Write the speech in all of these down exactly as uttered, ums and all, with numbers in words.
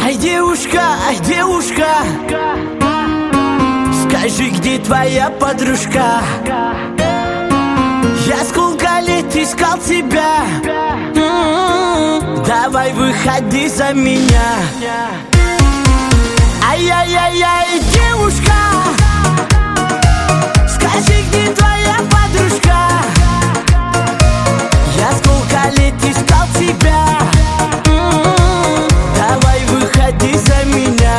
Ай, девушка, ай, девушка, скажи, где твоя подружка? Я сколько лет искал тебя. М-м-м, давай выходи за меня. Ай-яй-яй-яй, девушка, скажи, где твоя подружка? Я сколько лет искал тебя. М-м-м, давай выходи за меня.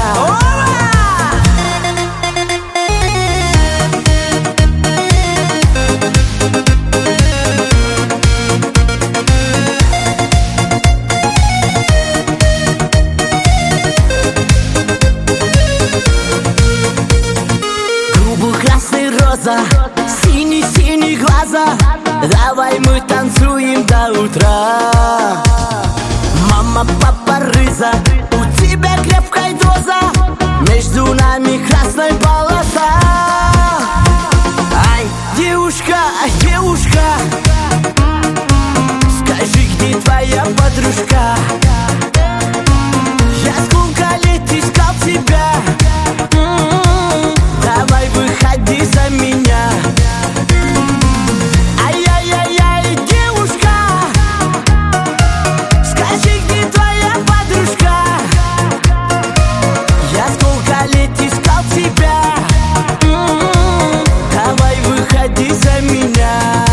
Синий-синий глаза, давай мы танцуем до утра. Мама, папа, рыза, у тебя крепкая доза, между нами красная полоса. Ай, девушка, ай, девушка, скажи, где твоя подружка? Я сколько лет искал тебя. М-м-м, давай выходи за меня. Ай-яй-яй-яй, девушка, скажи, где твоя подружка? Я сколько лет искал тебя. М-м-м, давай выходи за меня.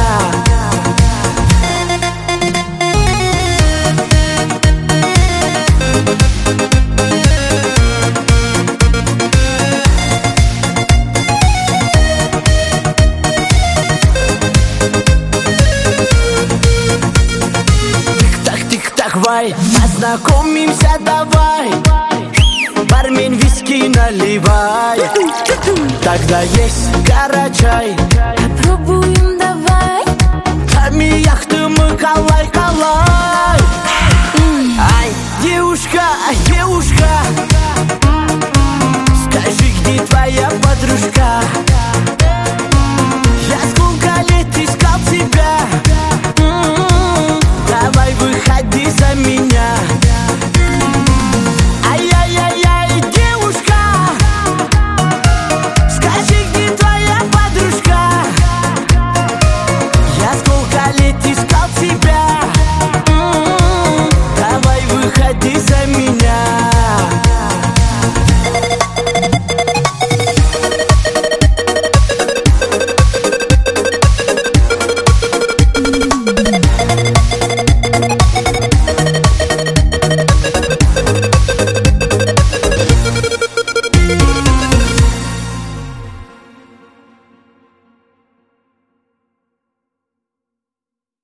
Познакомимся, давай, бармен, виски наливай. Тогда есть карачай, попробуем, давай. там и яхты мы калай-калай.